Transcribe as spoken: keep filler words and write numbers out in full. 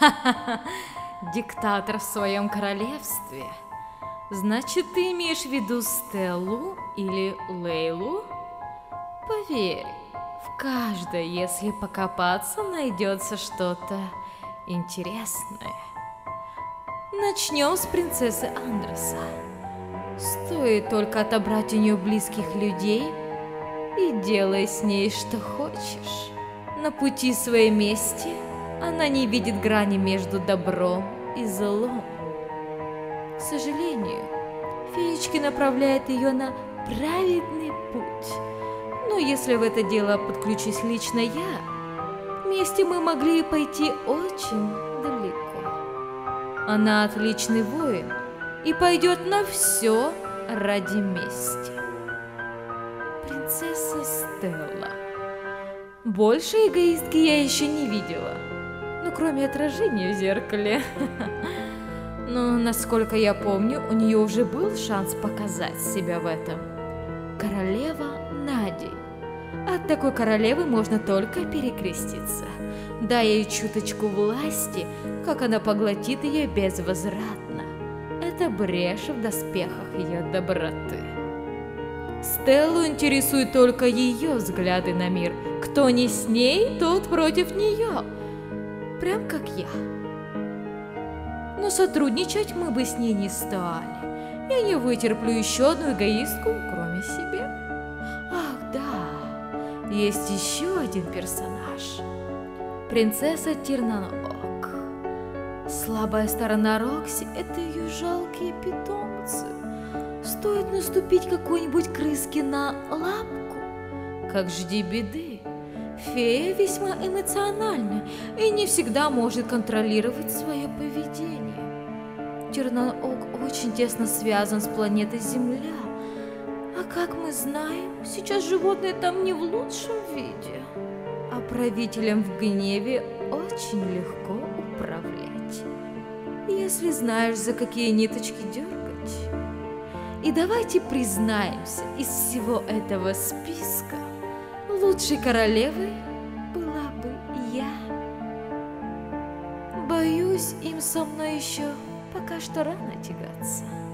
Диктатор в своем королевстве. Значит, ты имеешь в виду Стеллу или Лейлу? Поверь, в каждой, если покопаться, найдется что-то интересное. Начнем с принцессы Андреса. Стоит только отобрать у нее близких людей и делай с ней что хочешь. На пути своей мести она не видит грани между добром и злом. К сожалению, феечки направляют ее на праведный путь. Но если в это дело подключусь лично я, вместе мы могли пойти очень далеко. Она отличный воин и пойдет на все ради мести. Принцесса Стелла. Больше эгоистки я еще не видела. Ну, кроме отражения в зеркале. Но, насколько я помню, у нее уже был шанс показать себя в этом. Королева Нади. От такой королевы можно только перекреститься. Дай ей чуточку власти, как она поглотит ее безвозвратно. Это брешь в доспехах ее доброты. Стеллу интересуют только ее взгляды на мир. Кто не с ней, тот против нее. Прям как я. Но сотрудничать мы бы с ней не стали. Я не вытерплю еще одну эгоистку, кроме себя. Ах да, есть еще один персонаж. Принцесса Тирнаноок. Слабая сторона Рокси – это ее жалкие питомцы. Стоит наступить какой-нибудь крыске на лапку, как жди беды. Фея весьма эмоциональна и не всегда может контролировать свое поведение. Тирнаноок очень тесно связан с планетой Земля. А как мы знаем, сейчас животные там не в лучшем виде. А правителям в гневе очень легко управлять, если знаешь, за какие ниточки дергать. И давайте признаемся, из всего этого списка лучшей королевой была бы я. Боюсь, им со мной еще пока что рано тягаться.